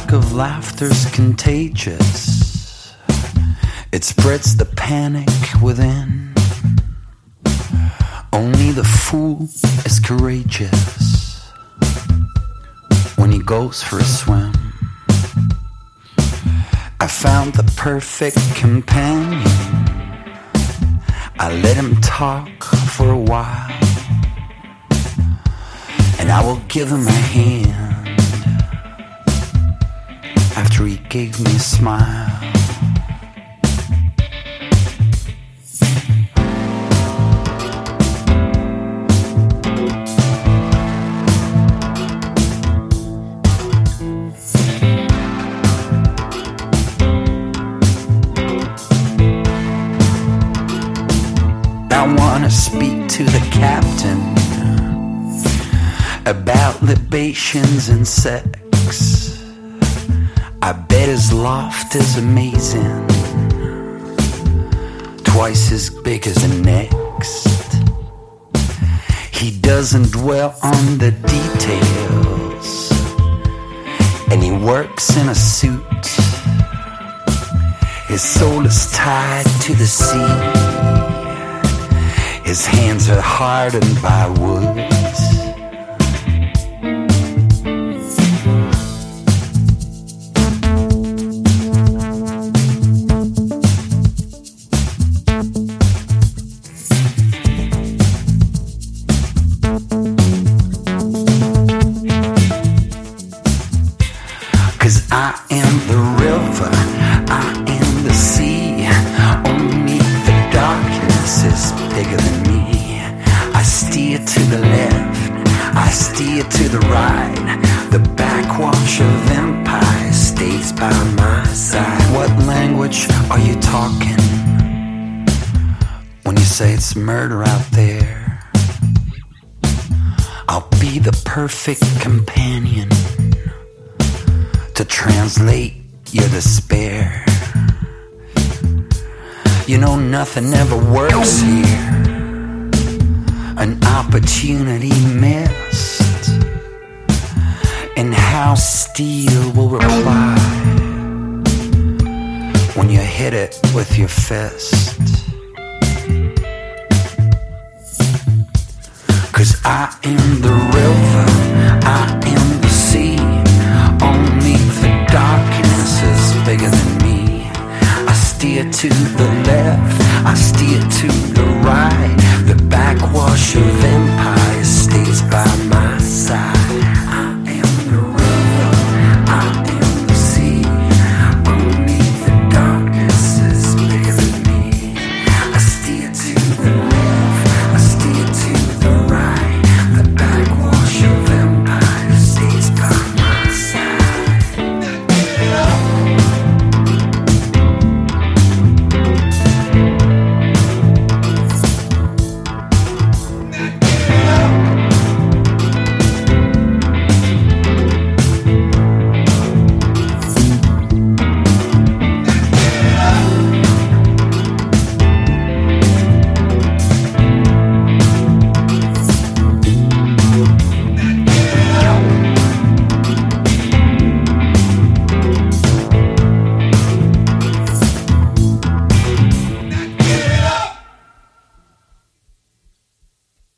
spark of laughter's contagious. It spreads the panic within. Only the fool is courageous when he goes for a swim. I found the perfect companion. I let him talk for a while, and I will give him a hand after he gave me a smile. I want to speak to the captain about libations and sex. I bet his loft is amazing, twice as big as the next. He doesn't dwell on the details, and he works in a suit. His soul is tied to the sea. His hands are hardened by woods. 'Cause I am the river, I am the sea. Only the darkness is bigger than me. I steer to the left, I steer to the right. The backwash of empire stays by my side. What language are you talking when you say it's murder out there? I'll be the perfect companion to translate your despair. You know nothing ever works here. An opportunity missed, and how steel will reply when you hit it with your fist. 'Cause I am the